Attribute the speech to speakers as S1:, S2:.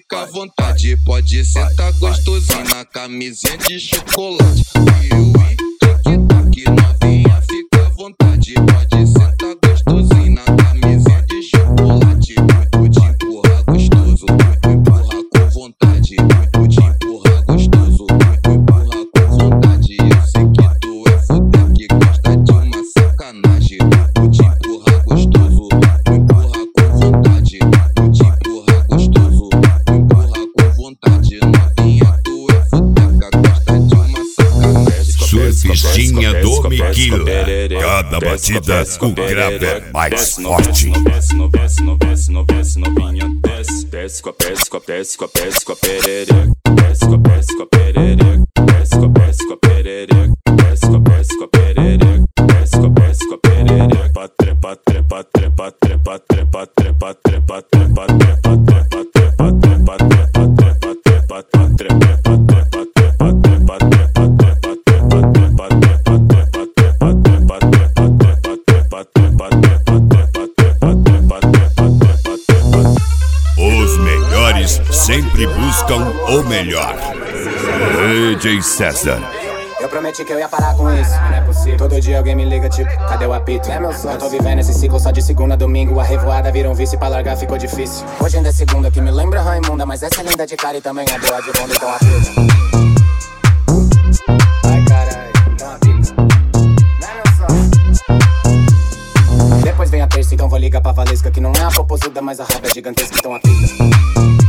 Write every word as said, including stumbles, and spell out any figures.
S1: fica à vontade. Pode sentar gostosinho na camisinha de chocolate. Eu e tic-tac, novinha, fica à vontade. Pode sentar gostosinho na camisinha de chocolate. Muito te empurra gostoso, muito empurra com vontade. Muito te empurra gostoso, muito empurra com vontade. Eu sei que tu é fuder que gosta de uma sacanagem. Muito te empurra gostoso, muito empurra com vontade. Muito te empurra gostoso, muito empurra com vontade. Novinha, tu é fuder que gosta de uma sacanagem.
S2: Surfistinha do Miquila. Cada batida o grave é mais forte.
S3: Desce, no desce, no desce, no desce, novinha, desce. Desce com a desce com a desce com a desce com a perereca. Desce com a desce com a perereca. Desce com a desce com a perereca. Desce com a desce com a perereca. Desce com a desce com a perereca. Trepa, trepa, trepa, trepa, trepa, trepa, trepa, trepa, trepa, trepa, trepa, trepa, trepa, trepa, trepa, trepa,
S2: Os melhores sempre buscam o melhor. D J César.
S4: Eu prometi que eu ia parar com isso, não é possível. Todo dia alguém me liga tipo, cadê o apito? É meu sonho. Eu tô vivendo esse ciclo só de segunda a domingo. A revoada vira um vício, pra largar ficou difícil. Hoje ainda é segunda que me lembra Raimunda, mas essa é linda de cara e também é boa de bunda, então apita. Ai caralho, então apita. Não é meu sonho. Depois vem a terça, então vou ligar pra Valesca, que não é a popozuda, mas a raiva é gigantesca, então apita.